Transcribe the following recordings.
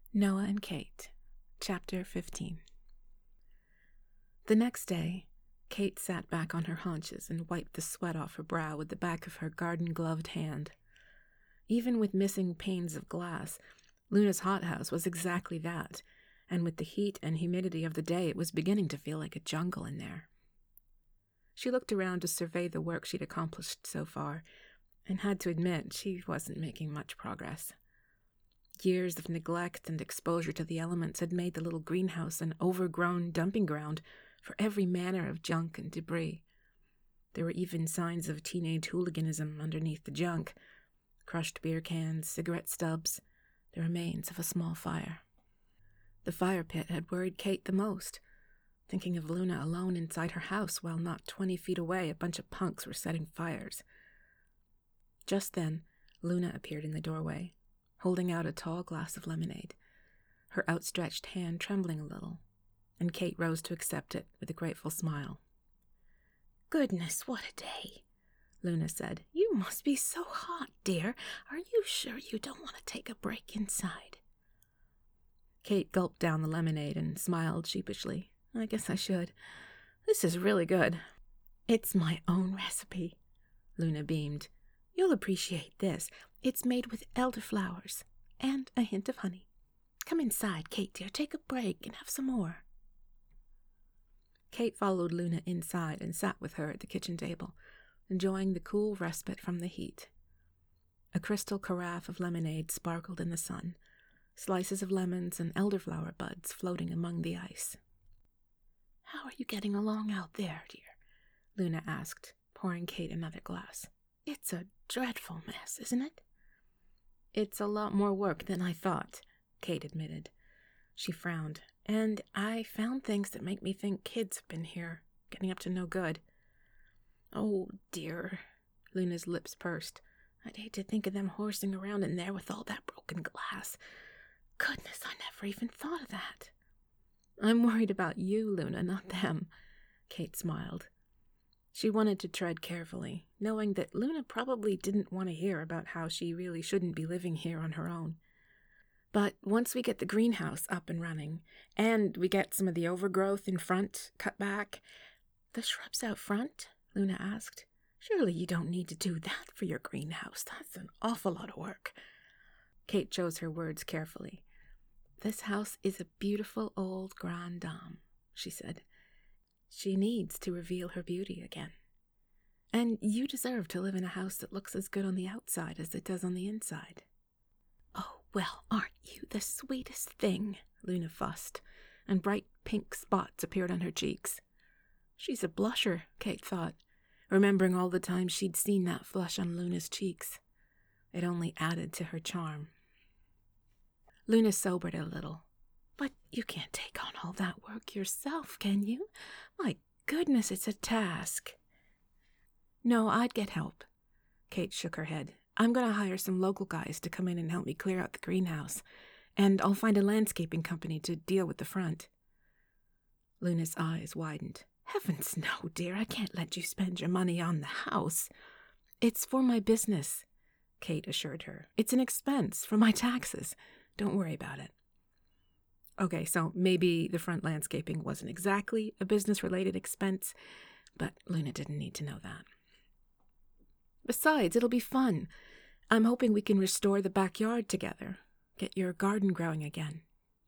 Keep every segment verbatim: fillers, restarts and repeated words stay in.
Noah and Kate, Chapter fifteen. The next day, Kate sat back on her haunches and wiped the sweat off her brow with the back of her garden-gloved hand. Even with missing panes of glass, Luna's hothouse was exactly that, and with the heat and humidity of the day, it was beginning to feel like a jungle in there. She looked around to survey the work she'd accomplished so far, and had to admit she wasn't making much progress. Years of neglect and exposure to the elements had made the little greenhouse an overgrown dumping ground for every manner of junk and debris. There were even signs of teenage hooliganism underneath the junk: crushed beer cans, cigarette stubs, the remains of a small fire. The fire pit had worried Kate the most, thinking of Luna alone inside her house while not twenty feet away a bunch of punks were setting fires. Just then, Luna appeared in the doorway, holding out a tall glass of lemonade, her outstretched hand trembling a little, and Kate rose to accept it with a grateful smile. "Goodness, what a day," Luna said. "You must be so hot, dear. Are you sure you don't want to take a break inside?" Kate gulped down the lemonade and smiled sheepishly. "I guess I should. This is really good." "It's my own recipe," Luna beamed. "You'll appreciate this. It's made with elderflowers and a hint of honey. Come inside, Kate, dear. Take a break and have some more." Kate followed Luna inside and sat with her at the kitchen table, enjoying the cool respite from the heat. A crystal carafe of lemonade sparkled in the sun, slices of lemons and elderflower buds floating among the ice. "How are you getting along out there, dear?" Luna asked, pouring Kate another glass. "It's a dreadful mess, isn't it?" "It's a lot more work than I thought," Kate admitted. She frowned. "And I found things that make me think kids have been here, getting up to no good." "Oh, dear," Luna's lips pursed. "I'd hate to think of them horsing around in there with all that broken glass. Goodness, I never even thought of that." "I'm worried about you, Luna, not them," Kate smiled. She wanted to tread carefully, knowing that Luna probably didn't want to hear about how she really shouldn't be living here on her own. "But once we get the greenhouse up and running, and we get some of the overgrowth in front cut back—" "The shrubs out front?" Luna asked. "Surely you don't need to do that for your greenhouse. That's an awful lot of work." Kate chose her words carefully. "This house is a beautiful old grande dame," she said. "She needs to reveal her beauty again. And you deserve to live in a house that looks as good on the outside as it does on the inside." "Oh, well, aren't you the sweetest thing?" Luna fussed, and bright pink spots appeared on her cheeks. She's a blusher, Kate thought, remembering all the times she'd seen that flush on Luna's cheeks. It only added to her charm. Luna sobered a little. "But you can't take on all that work yourself, can you? My goodness, it's a task." "No, I'd get help." Kate shook her head. "I'm going to hire some local guys to come in and help me clear out the greenhouse, and I'll find a landscaping company to deal with the front." Luna's eyes widened. "Heavens no, dear, I can't let you spend your money on the house." "It's for my business," Kate assured her. "It's an expense for my taxes. Don't worry about it." Okay, so maybe the front landscaping wasn't exactly a business-related expense, but Luna didn't need to know that. "Besides, it'll be fun. I'm hoping we can restore the backyard together, get your garden growing again."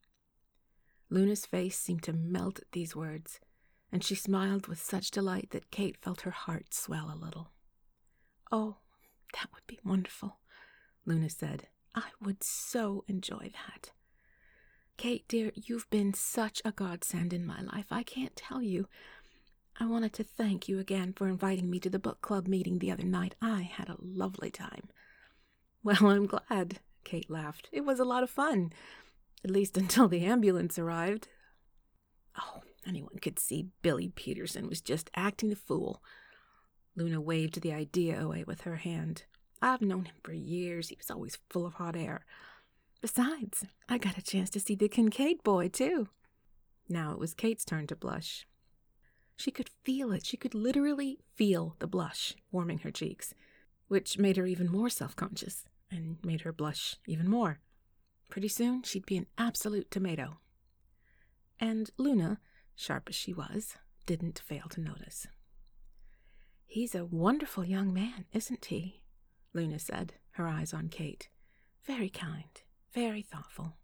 Luna's face seemed to melt at these words, and she smiled with such delight that Kate felt her heart swell a little. "Oh, that would be wonderful," Luna said. "I would so enjoy that." "Kate, dear, you've been such a godsend in my life. I can't tell you. I wanted to thank you again for inviting me to the book club meeting the other night. I had a lovely time." "Well, I'm glad," Kate laughed. "It was a lot of fun, at least until the ambulance arrived." "Oh, anyone could see Billy Peterson was just acting the fool." Luna waved the idea away with her hand. "I've known him for years. He was always full of hot air. Besides, I got a chance to see the Kincaid boy, too." Now it was Kate's turn to blush. She could feel it. She could literally feel the blush warming her cheeks, which made her even more self-conscious and made her blush even more. Pretty soon, she'd be an absolute tomato. And Luna, sharp as she was, didn't fail to notice. "He's a wonderful young man, isn't he?" Luna said, her eyes on Kate. "Very kind, very thoughtful.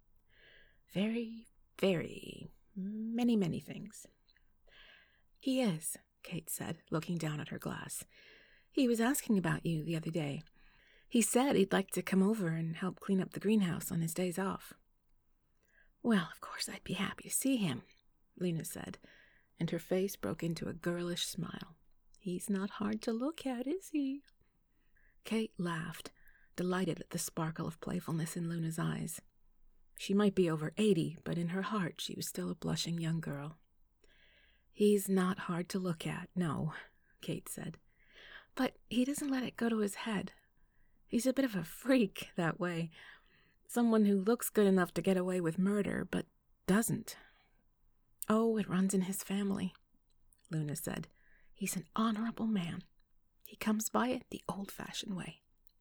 Very, very, many, many things." "He is," Kate said, looking down at her glass. "He was asking about you the other day. He said he'd like to come over and help clean up the greenhouse on his days off." "Well, of course I'd be happy to see him," Luna said, and her face broke into a girlish smile. "He's not hard to look at, is he?" Kate laughed, delighted at the sparkle of playfulness in Luna's eyes. She might be over eighty, but in her heart she was still a blushing young girl. "He's not hard to look at, no," Kate said. "But he doesn't let it go to his head. He's a bit of a freak that way. Someone who looks good enough to get away with murder, but doesn't." "Oh, it runs in his family," Luna said. "He's an honorable man. He comes by it the old-fashioned way."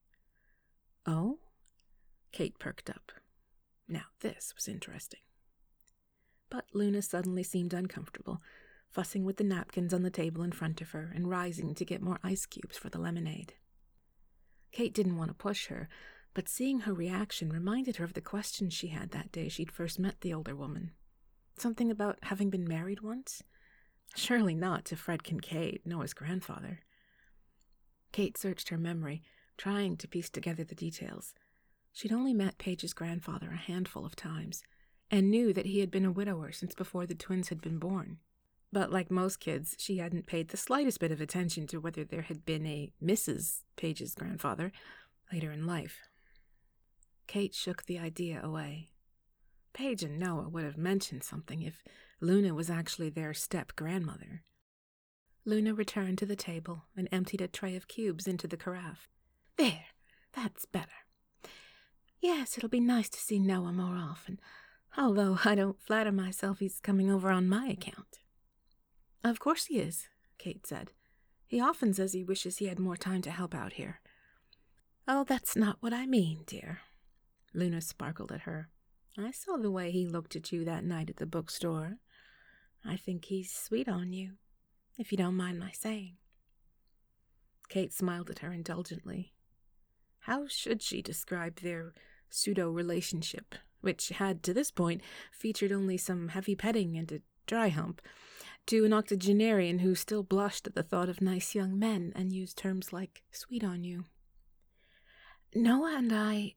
"Oh?" Kate perked up. Now this was interesting. But Luna suddenly seemed uncomfortable, fussing with the napkins on the table in front of her and rising to get more ice cubes for the lemonade. Kate didn't want to push her, but seeing her reaction reminded her of the question she had that day she'd first met the older woman. Something about having been married once? Surely not to Fred Kincaid, Noah's grandfather. Kate searched her memory, trying to piece together the details. She'd only met Paige's grandfather a handful of times, and knew that he had been a widower since before the twins had been born. But like most kids, she hadn't paid the slightest bit of attention to whether there had been a Missus Paige's grandfather later in life. Kate shook the idea away. Paige and Noah would have mentioned something if Luna was actually their step-grandmother. Luna returned to the table and emptied a tray of cubes into the carafe. "There, that's better. Yes, it'll be nice to see Noah more often, although I don't flatter myself he's coming over on my account." "Of course he is," Kate said. "He often says he wishes he had more time to help out here." "Oh, that's not what I mean, dear." Luna sparkled at her. "I saw the way he looked at you that night at the bookstore. I think he's sweet on you, if you don't mind my saying." Kate smiled at her indulgently. How should she describe their pseudo-relationship, which had, to this point, featured only some heavy petting and a dry hump, to an octogenarian who still blushed at the thought of nice young men and used terms like sweet on you? "Noah and I—"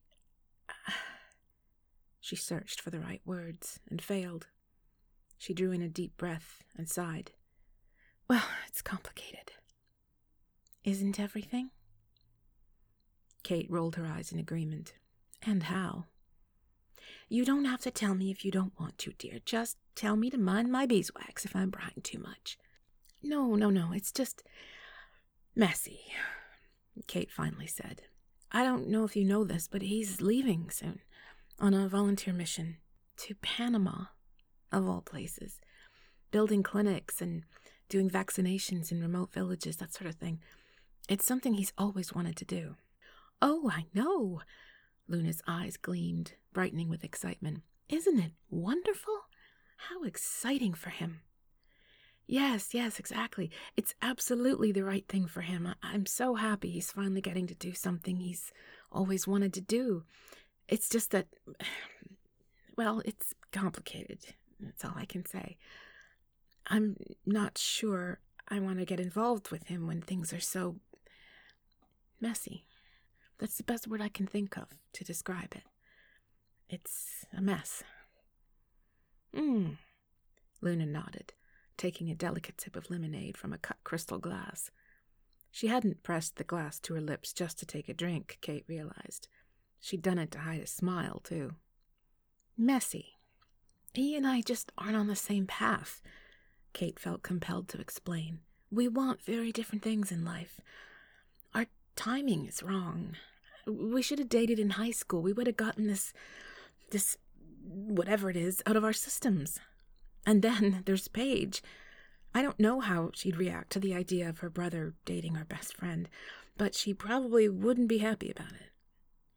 She searched for the right words and failed. She drew in a deep breath and sighed. "Well, it's complicated." "Isn't everything?" Kate rolled her eyes in agreement. "And how?" "You don't have to tell me if you don't want to, dear. Just tell me to mind my beeswax if I'm prying too much." "No, no, no, it's just messy," Kate finally said. "I don't know if you know this, but he's leaving soon, on a volunteer mission, to Panama, of all places, building clinics and doing vaccinations in remote villages, that sort of thing. It's something he's always wanted to do." "Oh, I know." Luna's eyes gleamed, brightening with excitement. "Isn't it wonderful? How exciting for him." "Yes, yes, exactly. It's absolutely the right thing for him. I- I'm so happy he's finally getting to do something he's always wanted to do. It's just that, well, it's complicated. That's all I can say. I'm not sure I want to get involved with him when things are so messy. That's the best word I can think of to describe it. It's a mess." "Hmm." Luna nodded, taking a delicate sip of lemonade from a cut crystal glass. She hadn't pressed the glass to her lips just to take a drink, Kate realized. She'd done it to hide a smile, too. "Messy. He and I just aren't on the same path," Kate felt compelled to explain. "We want very different things in life. Our timing is wrong. We should have dated in high school. We would have gotten this, this, whatever it is, out of our systems. And then there's Paige. I don't know how she'd react to the idea of her brother dating her best friend, but she probably wouldn't be happy about it."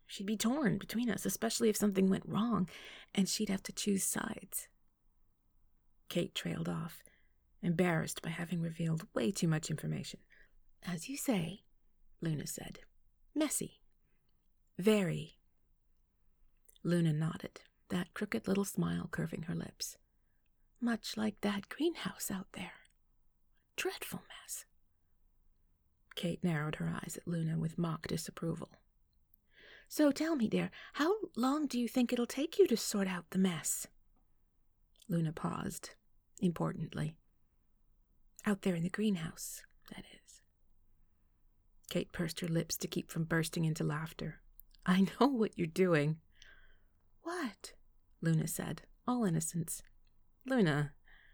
She'd be torn between us, especially if something went wrong, and she'd have to choose sides. Kate trailed off, embarrassed by having revealed way too much information. As you say, Luna said. Messy. Very. Luna nodded, that crooked little smile curving her lips. Much like that greenhouse out there. Dreadful mess. Kate narrowed her eyes at Luna with mock disapproval. So tell me, dear, how long do you think it'll take you to sort out the mess? Luna paused, importantly. Out there in the greenhouse, that is. Kate pursed her lips to keep from bursting into laughter. I know what you're doing. What? Luna said, all innocence. Luna.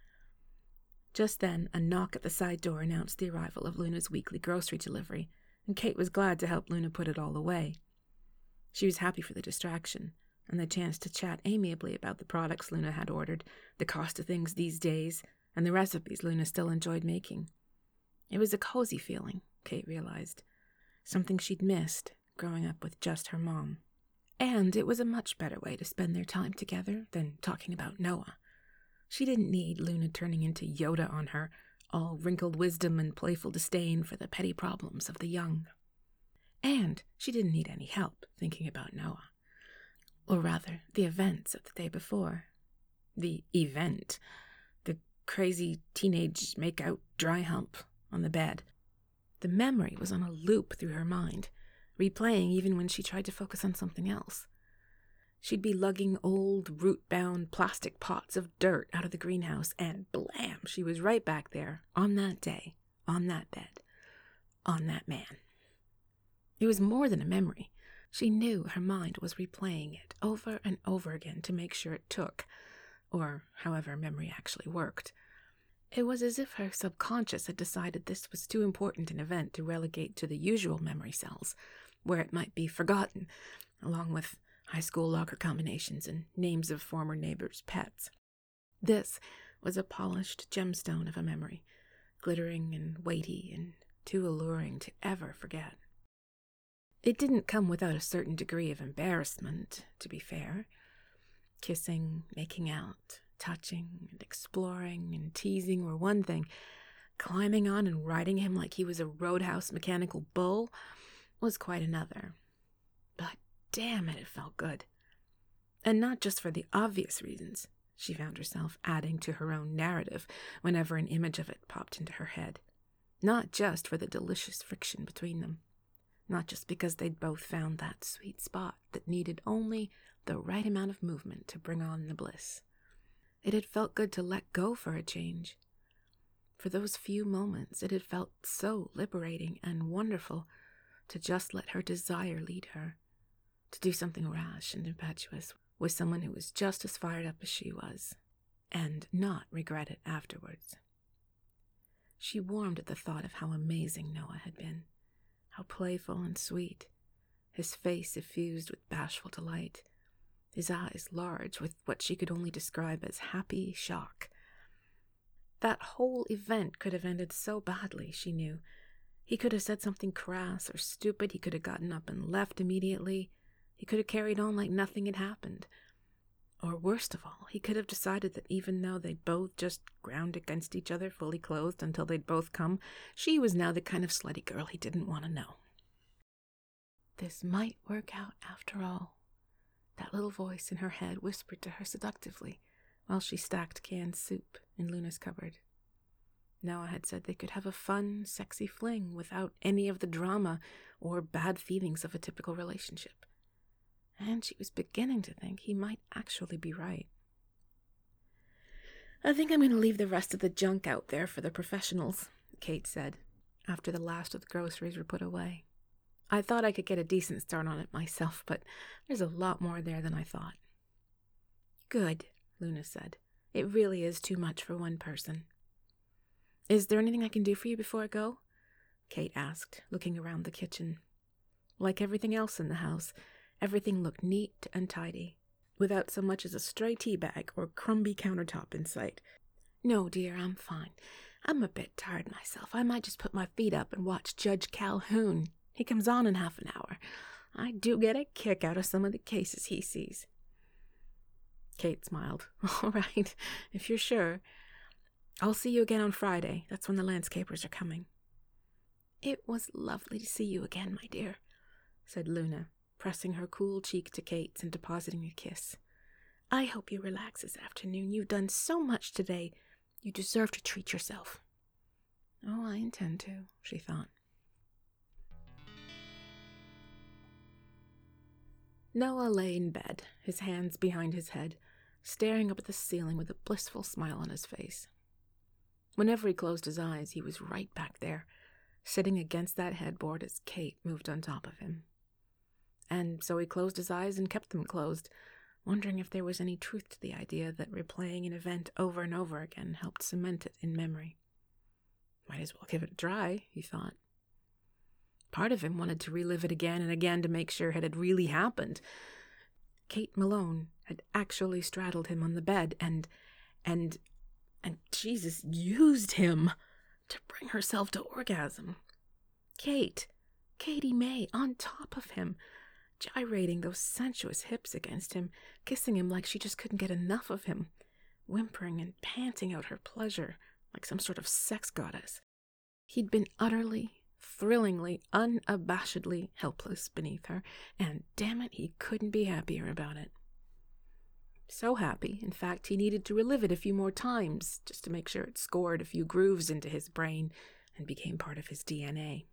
Just then, a knock at the side door announced the arrival of Luna's weekly grocery delivery, and Kate was glad to help Luna put it all away. She was happy for the distraction, and the chance to chat amiably about the products Luna had ordered, the cost of things these days, and the recipes Luna still enjoyed making. It was a cozy feeling, Kate realized, something she'd missed growing up with just her mom. And it was a much better way to spend their time together than talking about Noah. She didn't need Luna turning into Yoda on her, all wrinkled wisdom and playful disdain for the petty problems of the young. And she didn't need any help thinking about Noah. Or rather, the events of the day before. The event. The crazy teenage make-out dry hump on the bed. The memory was on a loop through her mind, replaying even when she tried to focus on something else. She'd be lugging old, root-bound plastic pots of dirt out of the greenhouse, and blam, she was right back there, on that day, on that bed, on that man. It was more than a memory. She knew her mind was replaying it over and over again to make sure it took, or however memory actually worked. It was as if her subconscious had decided this was too important an event to relegate to the usual memory cells, where it might be forgotten, along with high school locker combinations and names of former neighbors' pets. This was a polished gemstone of a memory, glittering and weighty and too alluring to ever forget. It didn't come without a certain degree of embarrassment, to be fair. Kissing, making out, touching and exploring and teasing were one thing. Climbing on and riding him like he was a roadhouse mechanical bull was quite another. But damn it, it felt good. And not just for the obvious reasons, she found herself adding to her own narrative whenever an image of it popped into her head. Not just for the delicious friction between them. Not just because they'd both found that sweet spot that needed only the right amount of movement to bring on the bliss. It had felt good to let go for a change. For those few moments, it had felt so liberating and wonderful to just let her desire lead her, to do something rash and impetuous with someone who was just as fired up as she was, and not regret it afterwards. She warmed at the thought of how amazing Noah had been, how playful and sweet, his face effused with bashful delight, his eyes large with what she could only describe as happy shock. That whole event could have ended so badly, she knew. He could have said something crass or stupid, he could have gotten up and left immediately, he could have carried on like nothing had happened. Or worst of all, he could have decided that even though they'd both just ground against each other fully clothed until they'd both come, she was now the kind of slutty girl he didn't want to know. This might work out after all, that little voice in her head whispered to her seductively while she stacked canned soup in Luna's cupboard. Noah had said they could have a fun, sexy fling without any of the drama or bad feelings of a typical relationship. And she was beginning to think he might actually be right. I think I'm going to leave the rest of the junk out there for the professionals, Kate said, after the last of the groceries were put away. I thought I could get a decent start on it myself, but there's a lot more there than I thought. Good, Luna said. It really is too much for one person. Is there anything I can do for you before I go? Kate asked, looking around the kitchen. Like everything else in the house, everything looked neat and tidy, without so much as a stray tea bag or crumby countertop in sight. No, dear, I'm fine. I'm a bit tired myself. I might just put my feet up and watch Judge Calhoun. He comes on in half an hour. I do get a kick out of some of the cases he sees. Kate smiled. All right, if you're sure. I'll see you again on Friday. That's when the landscapers are coming. It was lovely to see you again, my dear, said Luna, pressing her cool cheek to Kate's and depositing a kiss. I hope you relax this afternoon. You've done so much today. You deserve to treat yourself. Oh, I intend to, she thought. Noah lay in bed, his hands behind his head, staring up at the ceiling with a blissful smile on his face. Whenever he closed his eyes, he was right back there, sitting against that headboard as Kate moved on top of him. And so he closed his eyes and kept them closed, wondering if there was any truth to the idea that replaying an event over and over again helped cement it in memory. Might as well give it a try, he thought. Part of him wanted to relive it again and again to make sure it had really happened. Kate Malone had actually straddled him on the bed and, and, and Jesus used him to bring herself to orgasm. Kate, Katie May, on top of him, gyrating those sensuous hips against him, kissing him like she just couldn't get enough of him, whimpering and panting out her pleasure like some sort of sex goddess. He'd been utterly, thrillingly, unabashedly helpless beneath her, and damn it, he couldn't be happier about it. So happy, in fact, he needed to relive it a few more times, just to make sure it scored a few grooves into his brain and became part of his D N A.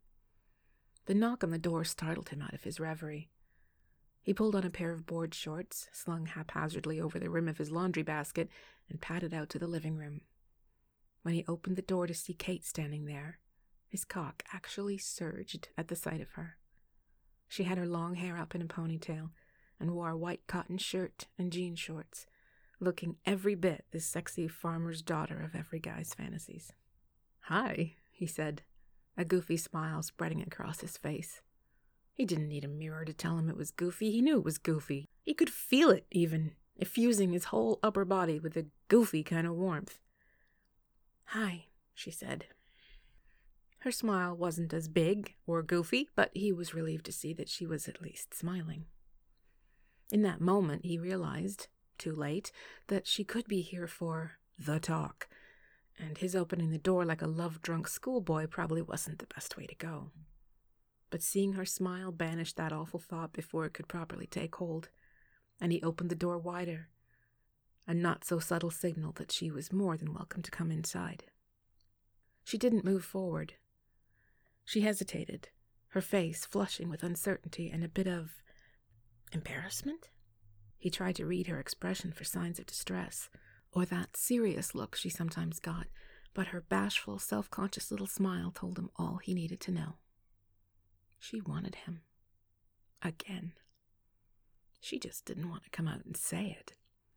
The knock on the door startled him out of his reverie. He pulled on a pair of board shorts, slung haphazardly over the rim of his laundry basket, and padded out to the living room. When he opened the door to see Kate standing there, his cock actually surged at the sight of her. She had her long hair up in a ponytail and wore a white cotton shirt and jean shorts, looking every bit the sexy farmer's daughter of every guy's fantasies. "Hi," he said, a goofy smile spreading across his face. He didn't need a mirror to tell him it was goofy. He knew it was goofy. He could feel it, even, effusing his whole upper body with a goofy kind of warmth. "Hi," she said. Her smile wasn't as big or goofy, but he was relieved to see that she was at least smiling. In that moment, he realized, too late, that she could be here for the talk, and his opening the door like a love-drunk schoolboy probably wasn't the best way to go. But seeing her smile banished that awful thought before it could properly take hold, and he opened the door wider, a not-so-subtle signal that she was more than welcome to come inside. She didn't move forward. She hesitated, her face flushing with uncertainty and a bit of embarrassment. He tried to read her expression for signs of distress, or that serious look she sometimes got, but her bashful, self-conscious little smile told him all he needed to know. She wanted him. Again. She just didn't want to come out and say it.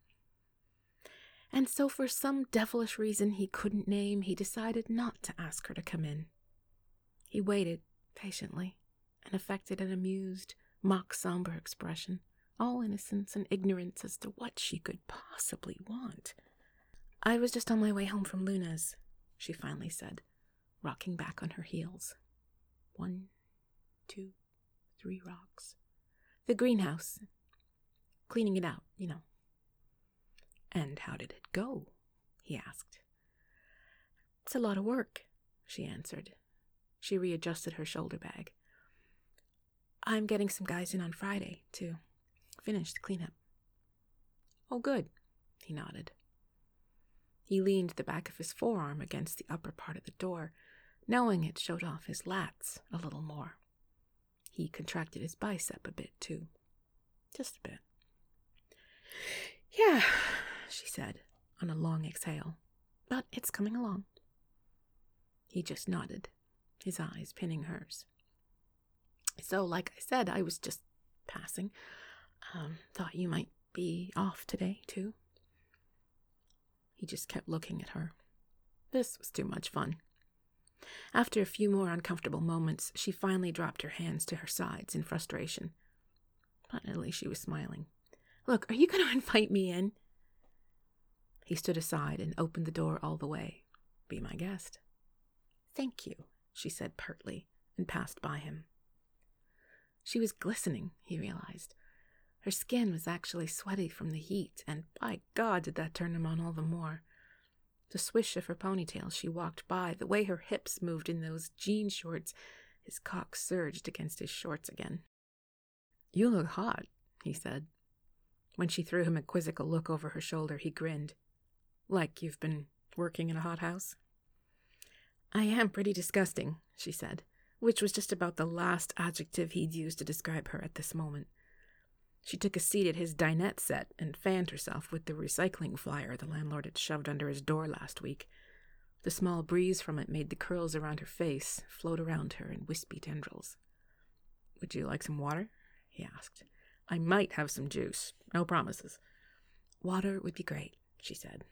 And so for some devilish reason he couldn't name, he decided not to ask her to come in. He waited patiently and affected an amused, mock-somber expression, all innocence and ignorance as to what she could possibly want. "I was just on my way home from Luna's," she finally said, rocking back on her heels. One, two, three rocks. "The greenhouse. Cleaning it out, you know." "And how did it go?" he asked. "It's a lot of work," she answered. She readjusted her shoulder bag. "I'm getting some guys in on Friday, to finish the cleanup." "Oh, good," he nodded. He leaned the back of his forearm against the upper part of the door, knowing it showed off his lats a little more. He contracted his bicep a bit, too. Just a bit. "Yeah," she said, on a long exhale, "but it's coming along." He just nodded, his eyes pinning hers. "So, like I said, I was just passing. Um, thought you might be off today, too." He just kept looking at her. This was too much fun. After a few more uncomfortable moments, she finally dropped her hands to her sides in frustration. But at least she was smiling. "Look, are you going to invite me in?" He stood aside and opened the door all the way. "Be my guest." "Thank you," she said pertly, and passed by him. She was glistening, he realized. Her skin was actually sweaty from the heat, and by God did that turn him on all the more. The swish of her ponytail as she walked by, the way her hips moved in those jean shorts, his cock surged against his shorts again. "You look hot," he said. When she threw him a quizzical look over her shoulder, he grinned. "Like you've been working in a hothouse?" "I am pretty disgusting," she said, which was just about the last adjective he'd used to describe her at this moment. She took a seat at his dinette set and fanned herself with the recycling flyer the landlord had shoved under his door last week. The small breeze from it made the curls around her face float around her in wispy tendrils. "Would you like some water?" he asked. "I might have some juice. No promises." "Water would be great," she said.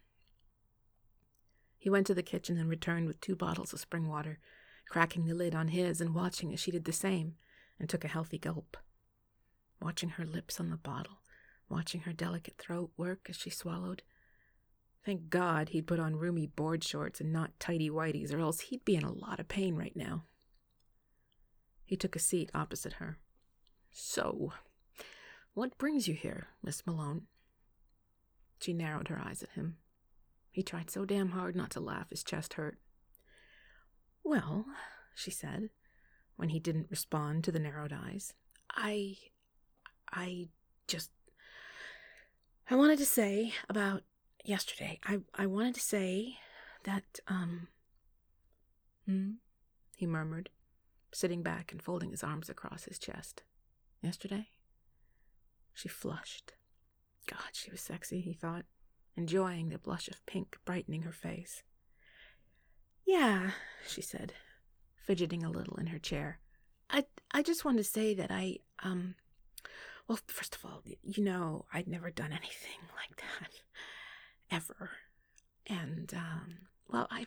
He went to the kitchen and returned with two bottles of spring water, cracking the lid on his and watching as she did the same, and took a healthy gulp. Watching her lips on the bottle, watching her delicate throat work as she swallowed. Thank God he'd put on roomy board shorts and not tighty whities, or else he'd be in a lot of pain right now. He took a seat opposite her. "So, what brings you here, Miss Malone?" She narrowed her eyes at him. He tried so damn hard not to laugh his chest hurt. "Well," she said, when he didn't respond to the narrowed eyes, I... I just... I wanted to say about yesterday. I, I wanted to say that, um... Hmm? He murmured, sitting back and folding his arms across his chest. Yesterday? She flushed. God, she was sexy, he thought, enjoying the blush of pink brightening her face. "Yeah," she said, fidgeting a little in her chair. I, I just wanted to say that I, um... Well, first of all, you know, I'd never done anything like that. Ever. And, um, well, I...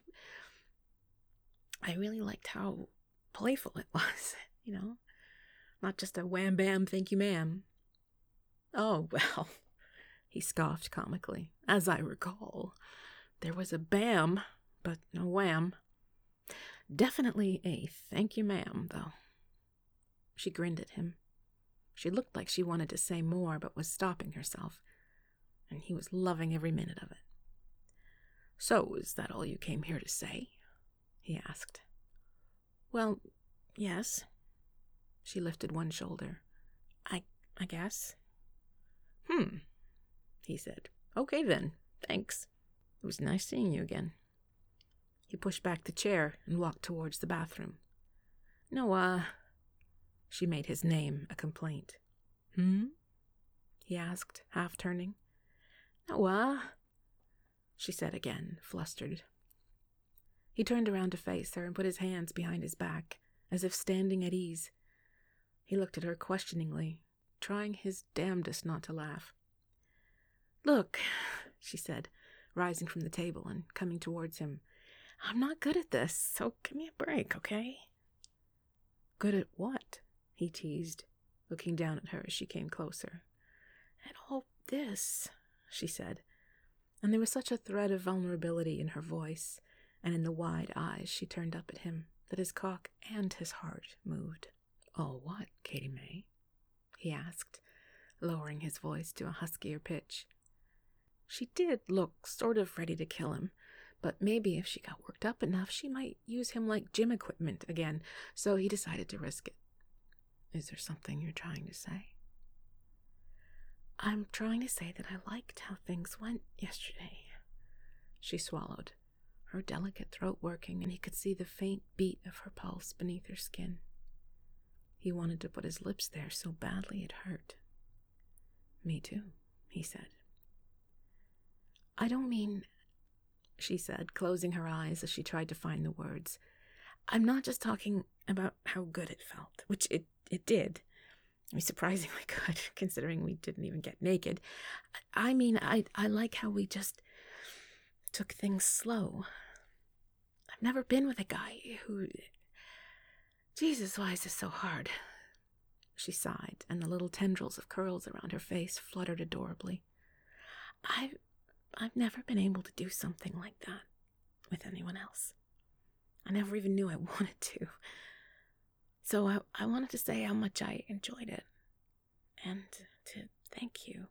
I really liked how playful it was, you know? Not just a wham-bam, thank you, ma'am. "Oh, well," he scoffed comically. "As I recall, there was a bam, but no wham. Definitely a thank you, ma'am, though." She grinned at him. She looked like she wanted to say more, but was stopping herself, and he was loving every minute of it. "So, is that all you came here to say?" he asked. "Well, yes." She lifted one shoulder. I, I guess. "Hmm," he said. "Okay then, thanks. It was nice seeing you again." He pushed back the chair and walked towards the bathroom. "No, uh... She made his name a complaint. "Hmm?" he asked, half turning. "No, uh... she said again, flustered. He turned around to face her and put his hands behind his back, as if standing at ease. He looked at her questioningly, trying his damnedest not to laugh. "Look," she said, rising from the table and coming towards him. "I'm not good at this, so give me a break, okay?" "Good at what?" he teased, looking down at her as she came closer. "At all this," she said, and there was such a thread of vulnerability in her voice and in the wide eyes she turned up at him that his cock and his heart moved. "All what, Katie May?" he asked, lowering his voice to a huskier pitch. She did look sort of ready to kill him, but maybe if she got worked up enough, she might use him like gym equipment again, so he decided to risk it. "Is there something you're trying to say?" "I'm trying to say that I liked how things went yesterday." She swallowed, her delicate throat working, and he could see the faint beat of her pulse beneath her skin. He wanted to put his lips there so badly it hurt. "Me too," he said. "I don't mean," she said, closing her eyes as she tried to find the words. "I'm not just talking about how good it felt, which it, it did. I mean, surprisingly good, considering we didn't even get naked. I mean, I, I like how we just took things slow. I've never been with a guy who... Jesus, why is this so hard?" She sighed, and the little tendrils of curls around her face fluttered adorably. I've, I've never been able to do something like that with anyone else. I never even knew I wanted to. So I, I wanted to say how much I enjoyed it, and to thank you.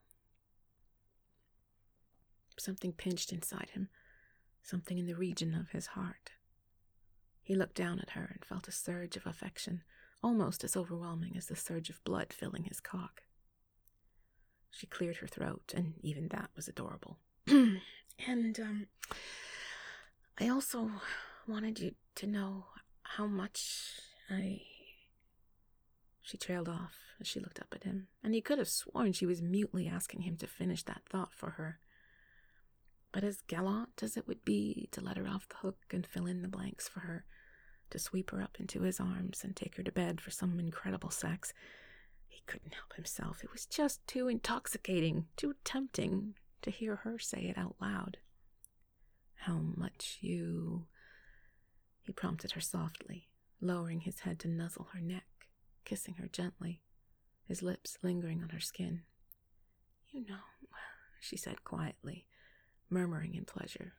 Something pinched inside him, something in the region of his heart. He looked down at her and felt a surge of affection, almost as overwhelming as the surge of blood filling his cock. She cleared her throat, and even that was adorable. and, um, I also wanted you to know how much I... She trailed off as she looked up at him, and he could have sworn she was mutely asking him to finish that thought for her. But as gallant as it would be to let her off the hook and fill in the blanks for her, to sweep her up into his arms and take her to bed for some incredible sex, he couldn't help himself. It was just too intoxicating, too tempting to hear her say it out loud. How much you... He prompted her softly, lowering his head to nuzzle her neck, kissing her gently, his lips lingering on her skin. You know, she said quietly, murmuring in pleasure.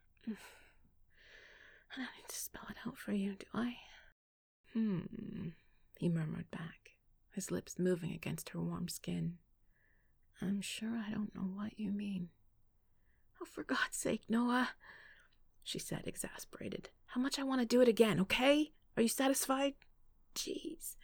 I don't need to spell it out for you, do I? Hmm, he murmured back, his lips moving against her warm skin. I'm sure I don't know what you mean. Oh, for God's sake, Noah, she said, exasperated. How much I want to do it again, okay? Are you satisfied? Jeez.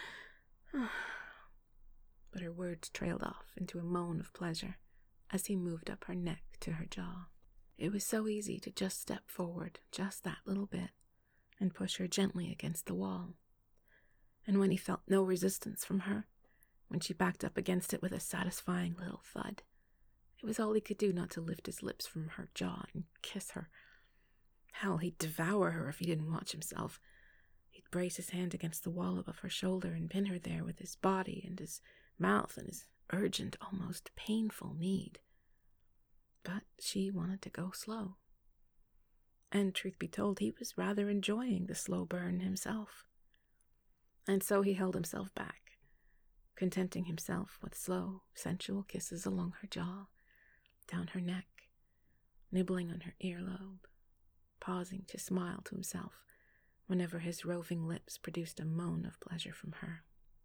But her words trailed off into a moan of pleasure as he moved up her neck to her jaw. It was so easy to just step forward, just that little bit, and push her gently against the wall. And when he felt no resistance from her, when she backed up against it with a satisfying little thud, it was all he could do not to lift his lips from her jaw and kiss her. Hell, he'd devour her if he didn't watch himself. He'd brace his hand against the wall above her shoulder and pin her there with his body and his mouth and his urgent, almost painful need. But she wanted to go slow. And truth be told, he was rather enjoying the slow burn himself. And so he held himself back, contenting himself with slow, sensual kisses along her jaw, down her neck, nibbling on her earlobe, pausing to smile to himself whenever his roving lips produced a moan of pleasure from her.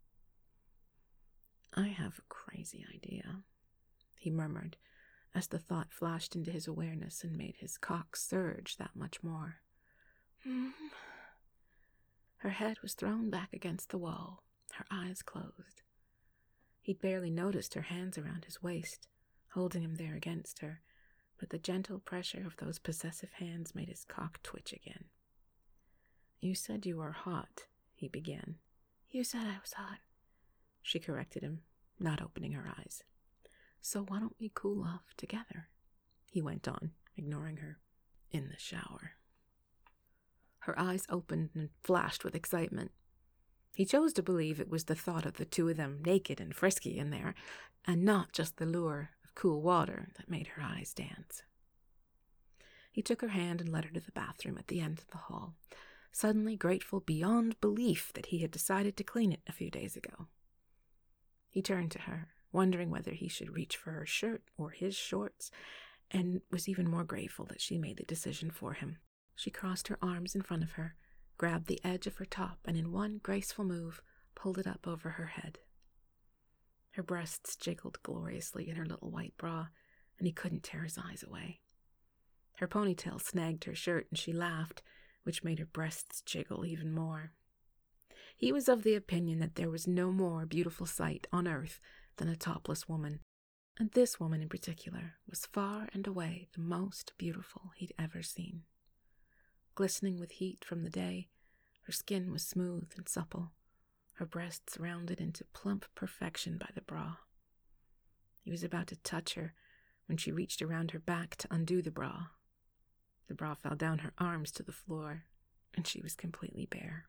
I have a crazy idea, he murmured, as the thought flashed into his awareness and made his cock surge that much more. Mm. Her head was thrown back against the wall, her eyes closed. He'd barely noticed her hands around his waist, holding him there against her, but the gentle pressure of those possessive hands made his cock twitch again. You said you were hot, he began. You said I was hot, she corrected him, not opening her eyes. So why don't we cool off together? He went on, ignoring her. In the shower. Her eyes opened and flashed with excitement. He chose to believe it was the thought of the two of them naked and frisky in there, and not just the lure of cool water that made her eyes dance. He took her hand and led her to the bathroom at the end of the hall, suddenly grateful beyond belief that he had decided to clean it a few days ago. He turned to her, wondering whether he should reach for her shirt or his shorts, and was even more grateful that she made the decision for him. She crossed her arms in front of her, grabbed the edge of her top, and in one graceful move pulled it up over her head. Her breasts jiggled gloriously in her little white bra, and he couldn't tear his eyes away. Her ponytail snagged her shirt, and she laughed, which made her breasts jiggle even more. He was of the opinion that there was no more beautiful sight on earth than a topless woman, and this woman in particular was far and away the most beautiful he'd ever seen. Glistening with heat from the day, her skin was smooth and supple, her breasts rounded into plump perfection by the bra. He was about to touch her when she reached around her back to undo the bra. The bra fell down her arms to the floor, and she was completely bare.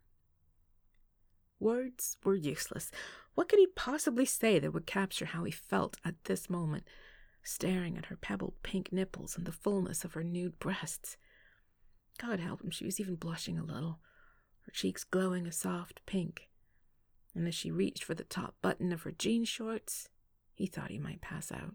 Words were useless. What could he possibly say that would capture how he felt at this moment, staring at her pebbled pink nipples and the fullness of her nude breasts? God help him, she was even blushing a little, her cheeks glowing a soft pink. And as she reached for the top button of her jean shorts, he thought he might pass out.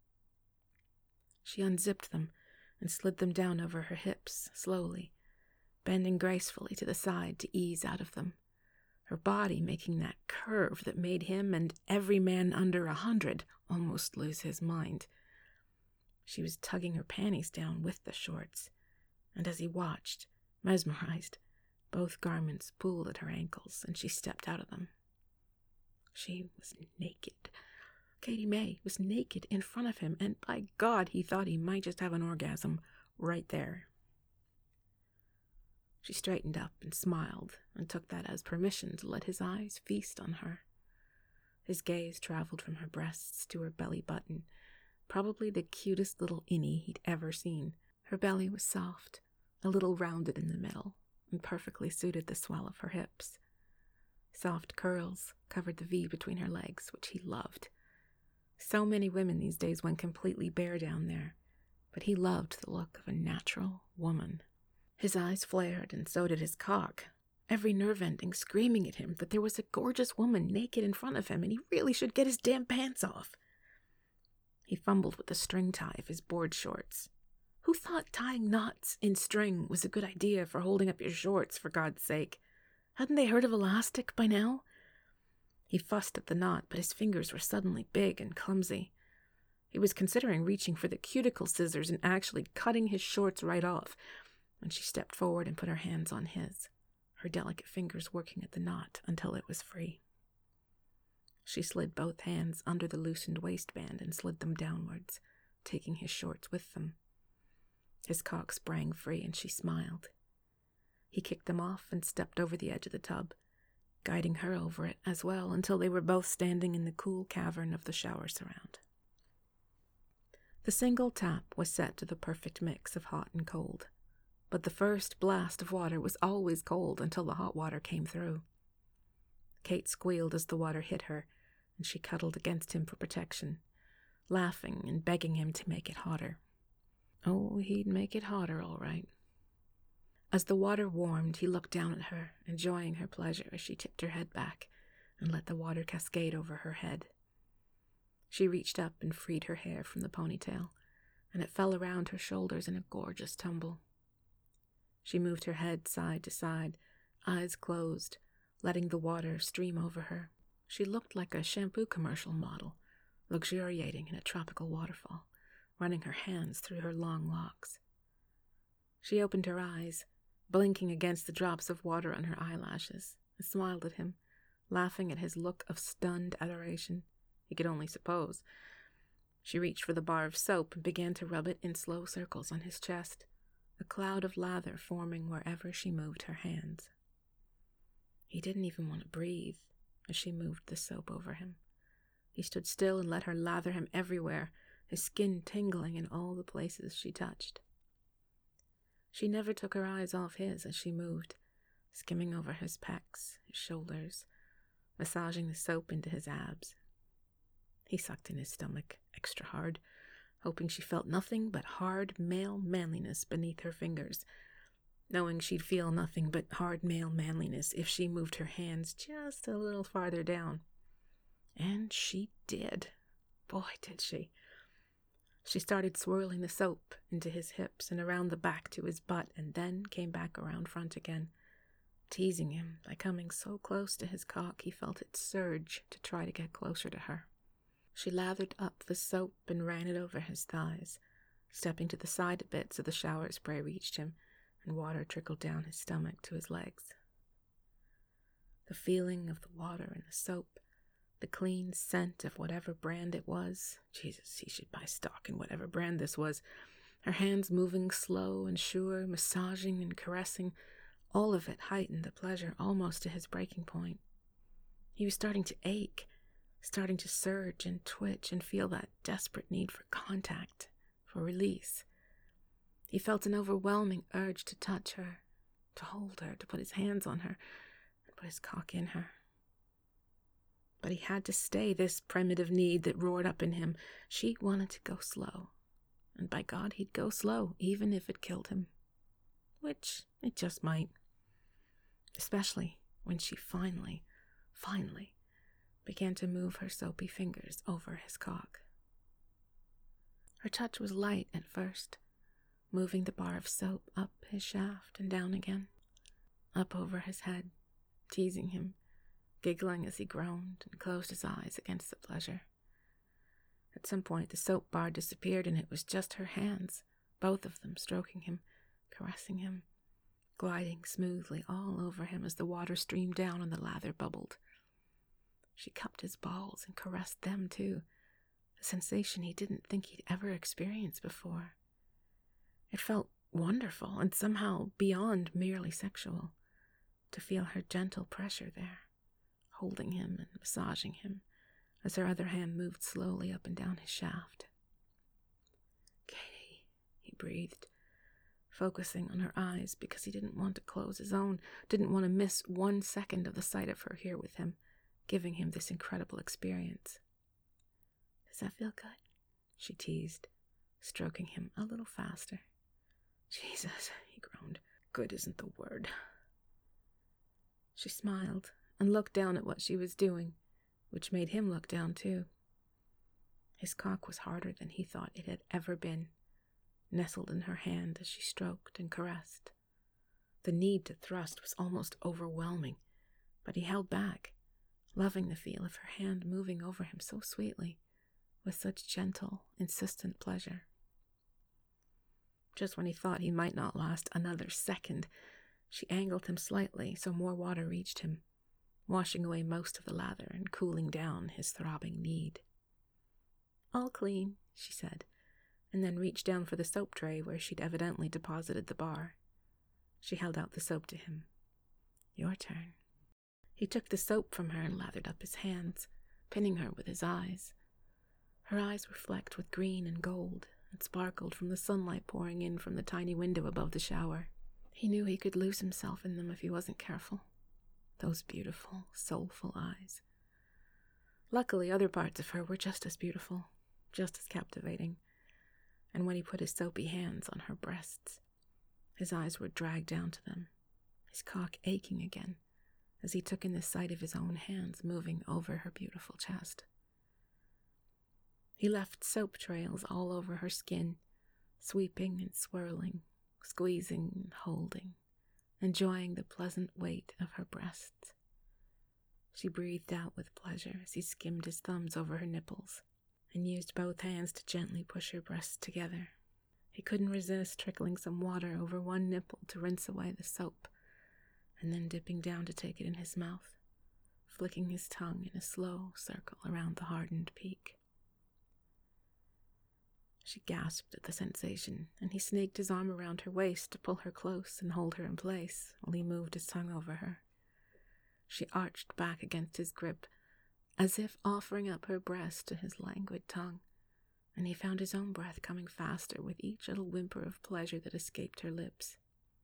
She unzipped them and slid them down over her hips, slowly, bending gracefully to the side to ease out of them, her body making that curve that made him and every man under a hundred almost lose his mind. She was tugging her panties down with the shorts, and as he watched, mesmerized, both garments pulled at her ankles, and she stepped out of them. She was naked. Katie May was naked in front of him, and by God, he thought he might just have an orgasm right there. She straightened up and smiled, and took that as permission to let his eyes feast on her. His gaze traveled from her breasts to her belly button, probably the cutest little innie he'd ever seen. Her belly was soft, a little rounded in the middle, and perfectly suited the swell of her hips. Soft curls covered the V between her legs, which he loved. So many women these days went completely bare down there, but he loved the look of a natural woman. His eyes flared, and so did his cock, every nerve ending screaming at him that there was a gorgeous woman naked in front of him, and he really should get his damn pants off. He fumbled with the string tie of his board shorts. Who thought tying knots in string was a good idea for holding up your shorts, for God's sake? Hadn't they heard of elastic by now? He fussed at the knot, but his fingers were suddenly big and clumsy. He was considering reaching for the cuticle scissors and actually cutting his shorts right off, when she stepped forward and put her hands on his, her delicate fingers working at the knot until it was free. She slid both hands under the loosened waistband and slid them downwards, taking his shorts with them. His cock sprang free, and she smiled. He kicked them off and stepped over the edge of the tub, guiding her over it as well until they were both standing in the cool cavern of the shower surround. The single tap was set to the perfect mix of hot and cold, but the first blast of water was always cold until the hot water came through. Kate squealed as the water hit her, and she cuddled against him for protection, laughing and begging him to make it hotter. Oh, he'd make it hotter, all right. As the water warmed, he looked down at her, enjoying her pleasure as she tipped her head back and let the water cascade over her head. She reached up and freed her hair from the ponytail, and it fell around her shoulders in a gorgeous tumble. She moved her head side to side, eyes closed, letting the water stream over her. She looked like a shampoo commercial model, luxuriating in a tropical waterfall, running her hands through her long locks. She opened her eyes, blinking against the drops of water on her eyelashes, and smiled at him, laughing at his look of stunned adoration. He could only suppose. She reached for the bar of soap and began to rub it in slow circles on his chest, a cloud of lather forming wherever she moved her hands. He didn't even want to breathe as she moved the soap over him. He stood still and let her lather him everywhere, his skin tingling in all the places she touched. She never took her eyes off his as she moved, skimming over his pecs, his shoulders, massaging the soap into his abs. He sucked in his stomach extra hard, hoping she felt nothing but hard male manliness beneath her fingers, knowing she'd feel nothing but hard male manliness if she moved her hands just a little farther down. And she did. Boy, did she. She started swirling the soap into his hips and around the back to his butt, and then came back around front again, teasing him by coming so close to his cock he felt it surge to try to get closer to her. She lathered up the soap and ran it over his thighs, stepping to the side a bit so the shower spray reached him, and water trickled down his stomach to his legs. The feeling of the water and the soap, the clean scent of whatever brand it was. Jesus, he should buy stock in whatever brand this was. Her hands moving slow and sure, massaging and caressing, all of it heightened the pleasure almost to his breaking point. He was starting to ache, starting to surge and twitch and feel that desperate need for contact, for release. He felt an overwhelming urge to touch her, to hold her, to put his hands on her, and put his cock in her. But he had to stay this primitive need that roared up in him. She wanted to go slow, and by God, he'd go slow, even if it killed him. Which it just might. Especially when she finally, finally began to move her soapy fingers over his cock. Her touch was light at first, moving the bar of soap up his shaft and down again, up over his head, teasing him, giggling as he groaned and closed his eyes against the pleasure. At some point, the soap bar disappeared, and it was just her hands, both of them stroking him, caressing him, gliding smoothly all over him as the water streamed down and the lather bubbled. She cupped his balls and caressed them, too, a sensation he didn't think he'd ever experienced before. It felt wonderful and somehow beyond merely sexual, to feel her gentle pressure there, holding him and massaging him, as her other hand moved slowly up and down his shaft. "Katie," he breathed, focusing on her eyes because he didn't want to close his own, didn't want to miss one second of the sight of her here with him, giving him this incredible experience. "Does that feel good?" she teased, stroking him a little faster. "Jesus," he groaned. "Good isn't the word." She smiled and looked down at what she was doing, which made him look down too. His cock was harder than he thought it had ever been, nestled in her hand as she stroked and caressed. The need to thrust was almost overwhelming, but he held back, loving the feel of her hand moving over him so sweetly, with such gentle, insistent pleasure. Just when he thought he might not last another second, she angled him slightly so more water reached him, washing away most of the lather and cooling down his throbbing need. "All clean," she said, and then reached down for the soap tray where she'd evidently deposited the bar. She held out the soap to him. "Your turn." He took the soap from her and lathered up his hands, pinning her with his eyes. Her eyes were flecked with green and gold and sparkled from the sunlight pouring in from the tiny window above the shower. He knew he could lose himself in them if he wasn't careful. Those beautiful, soulful eyes. Luckily, other parts of her were just as beautiful, just as captivating. And when he put his soapy hands on her breasts, his eyes were dragged down to them, his cock aching again, as he took in the sight of his own hands moving over her beautiful chest. He left soap trails all over her skin, sweeping and swirling, squeezing and holding, enjoying the pleasant weight of her breasts. She breathed out with pleasure as he skimmed his thumbs over her nipples and used both hands to gently push her breasts together. He couldn't resist trickling some water over one nipple to rinse away the soap, and then dipping down to take it in his mouth, flicking his tongue in a slow circle around the hardened peak. She gasped at the sensation, and he snaked his arm around her waist to pull her close and hold her in place while he moved his tongue over her. She arched back against his grip, as if offering up her breast to his languid tongue, and he found his own breath coming faster with each little whimper of pleasure that escaped her lips.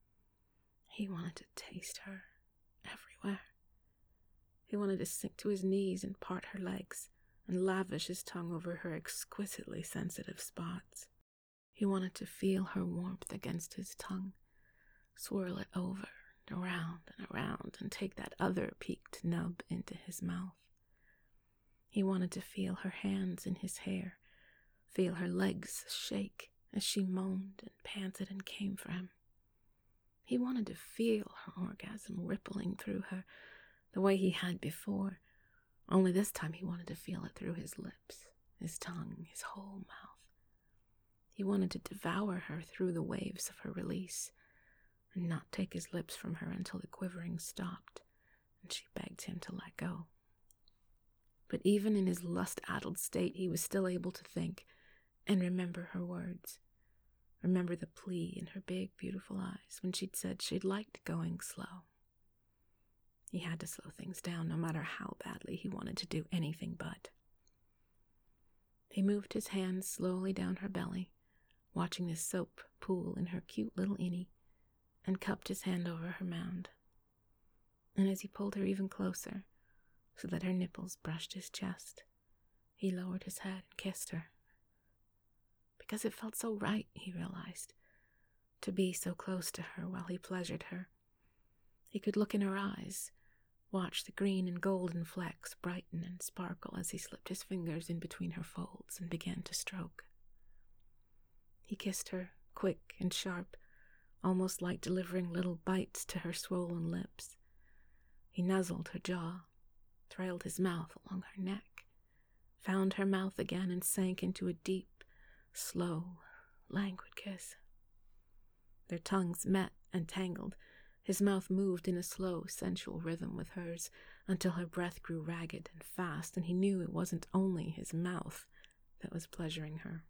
He wanted to taste her everywhere. He wanted to sink to his knees and part her legs, and lavish his tongue over her exquisitely sensitive spots. He wanted to feel her warmth against his tongue, swirl it over and around and around, and take that other peaked nub into his mouth. He wanted to feel her hands in his hair, feel her legs shake as she moaned and panted and came for him. He wanted to feel her orgasm rippling through her the way he had before, only this time he wanted to feel it through his lips, his tongue, his whole mouth. He wanted to devour her through the waves of her release, and not take his lips from her until the quivering stopped, and she begged him to let go. But even in his lust-addled state, he was still able to think and remember her words, remember the plea in her big, beautiful eyes when she'd said she'd liked going slow. He had to slow things down, no matter how badly he wanted to do anything but. He moved his hands slowly down her belly, watching the soap pool in her cute little innie, and cupped his hand over her mound. And as he pulled her even closer, so that her nipples brushed his chest, he lowered his head and kissed her. Because it felt so right, he realized, to be so close to her while he pleasured her. He could look in her eyes, watch the green and golden flecks brighten and sparkle as he slipped his fingers in between her folds and began to stroke. He kissed her, quick and sharp, almost like delivering little bites to her swollen lips. He nuzzled her jaw, trailed his mouth along her neck, found her mouth again, and sank into a deep, slow, languid kiss. Their tongues met and tangled. His mouth moved in a slow, sensual rhythm with hers, until her breath grew ragged and fast, and he knew it wasn't only his mouth that was pleasuring her.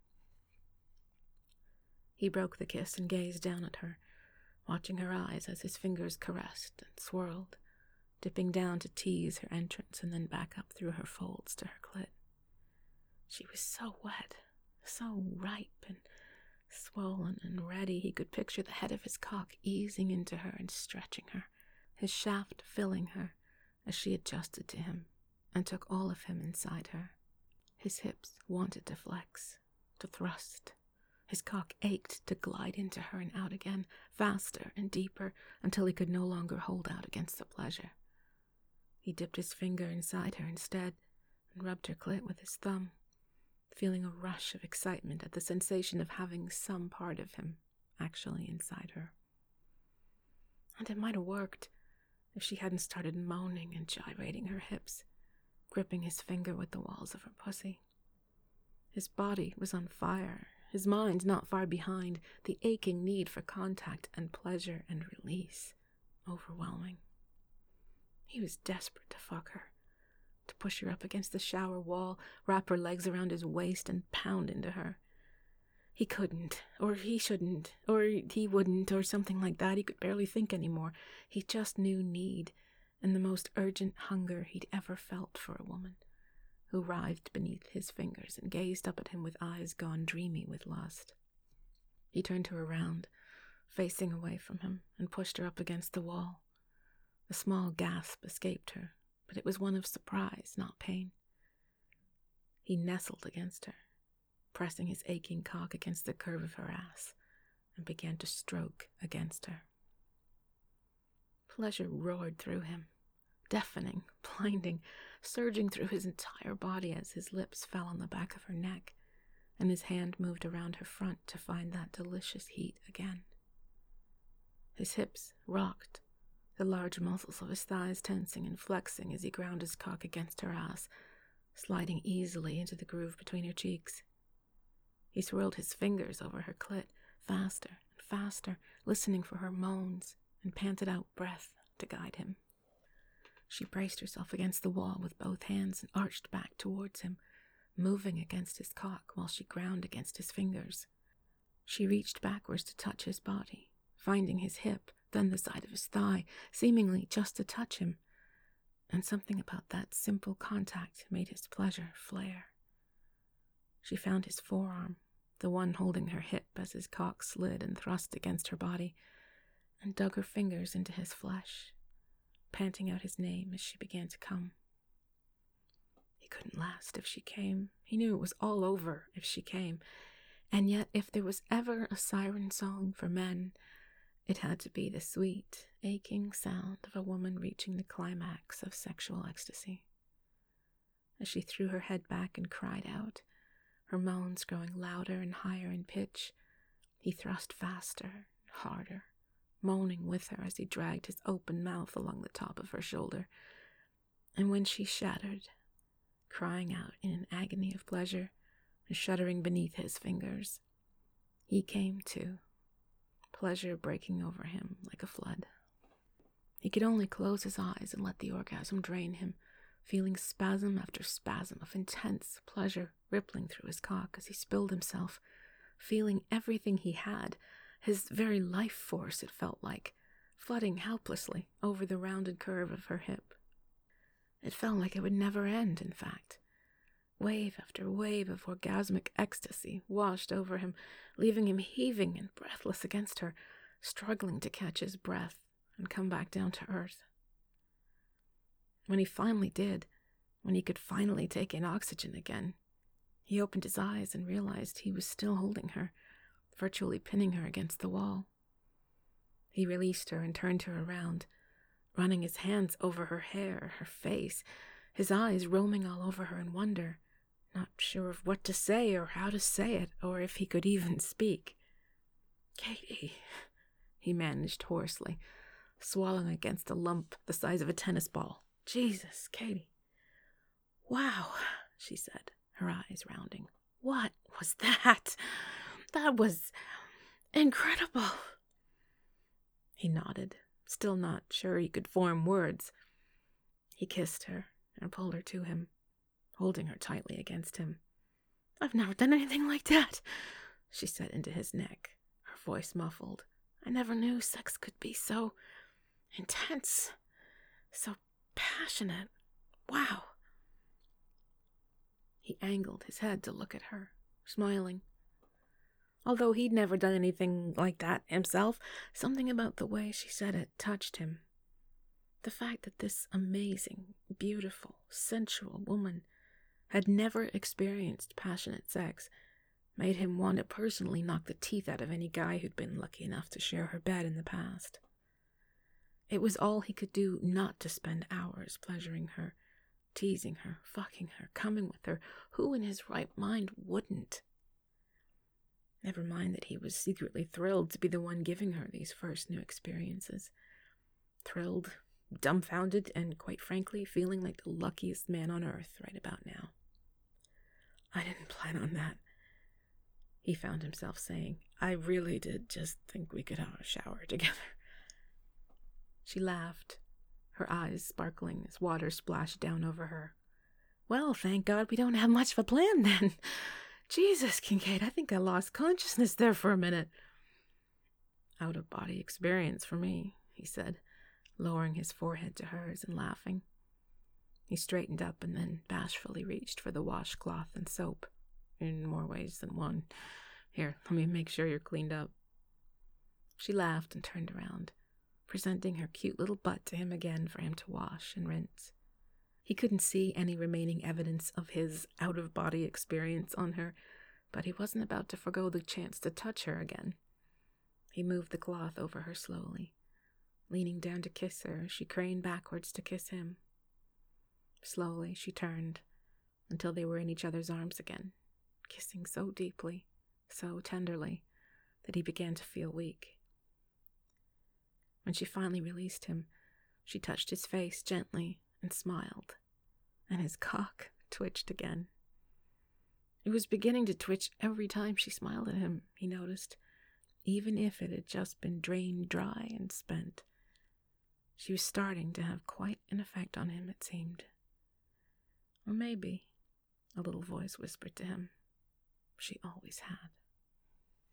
He broke the kiss and gazed down at her, watching her eyes as his fingers caressed and swirled, dipping down to tease her entrance and then back up through her folds to her clit. She was so wet, so ripe and swollen and ready. He could picture the head of his cock easing into her and stretching her, his shaft filling her as she adjusted to him and took all of him inside her. His hips wanted to flex, to thrust. His cock ached to glide into her and out again, faster and deeper, until he could no longer hold out against the pleasure. He dipped his finger inside her instead and rubbed her clit with his thumb, feeling a rush of excitement at the sensation of having some part of him actually inside her. And it might have worked if she hadn't started moaning and gyrating her hips, gripping his finger with the walls of her pussy. His body was on fire, his mind not far behind, the aching need for contact and pleasure and release overwhelming. He was desperate to fuck her, to push her up against the shower wall, wrap her legs around his waist, and pound into her. He couldn't, or he shouldn't, or he wouldn't, or something like that. He could barely think anymore. He just knew need, and the most urgent hunger he'd ever felt for a woman who writhed beneath his fingers and gazed up at him with eyes gone dreamy with lust. He turned her around, facing away from him, and pushed her up against the wall. A small gasp escaped her, but it was one of surprise, not pain. He nestled against her, pressing his aching cock against the curve of her ass, and began to stroke against her. Pleasure roared through him, deafening, blinding, surging through his entire body as his lips fell on the back of her neck, and his hand moved around her front to find that delicious heat again. His hips rocked, the large muscles of his thighs tensing and flexing as he ground his cock against her ass, sliding easily into the groove between her cheeks. He swirled his fingers over her clit, faster and faster, listening for her moans, and panted out breath to guide him. She braced herself against the wall with both hands and arched back towards him, moving against his cock while she ground against his fingers. She reached backwards to touch his body, finding his hip, then the side of his thigh, seemingly just to touch him, and something about that simple contact made his pleasure flare. She found his forearm, the one holding her hip as his cock slid and thrust against her body, and dug her fingers into his flesh, panting out his name as she began to come. He couldn't last if she came. He knew it was all over if she came, and yet if there was ever a siren song for men, it had to be the sweet, aching sound of a woman reaching the climax of sexual ecstasy. As she threw her head back and cried out, her moans growing louder and higher in pitch, he thrust faster and harder, moaning with her as he dragged his open mouth along the top of her shoulder. And when she shattered, crying out in an agony of pleasure and shuddering beneath his fingers, he came too, pleasure breaking over him like a flood. He could only close his eyes and let the orgasm drain him, feeling spasm after spasm of intense pleasure rippling through his cock as he spilled himself, feeling everything he had, his very life force, it felt like, flooding helplessly over the rounded curve of her hip. It felt like it would never end, in fact. Wave after wave of orgasmic ecstasy washed over him, leaving him heaving and breathless against her, struggling to catch his breath and come back down to earth. When he finally did, when he could finally take in oxygen again, he opened his eyes and realized he was still holding her, virtually pinning her against the wall. He released her and turned her around, running his hands over her hair, her face, his eyes roaming all over her in wonder, not sure of what to say or how to say it, or if he could even speak. "Katie," he managed hoarsely, swallowing against a lump the size of a tennis ball. "Jesus, Katie." Wow, she said, her eyes rounding. What was that? That was incredible. He nodded, still not sure he could form words. He kissed her and pulled her to him, holding her tightly against him. I've never done anything like that, she said into his neck, her voice muffled. I never knew sex could be so intense, so passionate. Wow. He angled his head to look at her, smiling. Although he'd never done anything like that himself, something about the way she said it touched him. The fact that this amazing, beautiful, sensual woman had never experienced passionate sex made him want to personally knock the teeth out of any guy who'd been lucky enough to share her bed in the past. It was all he could do not to spend hours pleasuring her, teasing her, fucking her, coming with her. Who in his right mind wouldn't? Never mind that he was secretly thrilled to be the one giving her these first new experiences. Thrilled, dumbfounded, and quite frankly, feeling like the luckiest man on earth right about now. I didn't plan on that, he found himself saying. I really did just think we could have a shower together. She laughed, her eyes sparkling as water splashed down over her. Well, thank God we don't have much of a plan then. Jesus, Kincaid, I think I lost consciousness there for a minute. Out-of-body experience for me, he said, lowering his forehead to hers and laughing. He straightened up and then bashfully reached for the washcloth and soap, in more ways than one. Here, let me make sure you're cleaned up. She laughed and turned around, presenting her cute little butt to him again for him to wash and rinse. He couldn't see any remaining evidence of his out-of-body experience on her, but he wasn't about to forgo the chance to touch her again. He moved the cloth over her slowly. Leaning down to kiss her, she craned backwards to kiss him. Slowly, she turned, until they were in each other's arms again, kissing so deeply, so tenderly, that he began to feel weak. When she finally released him, she touched his face gently and smiled, and his cock twitched again. It was beginning to twitch every time she smiled at him, he noticed, even if it had just been drained dry and spent. She was starting to have quite an effect on him, it seemed. Or maybe, a little voice whispered to him, she always had.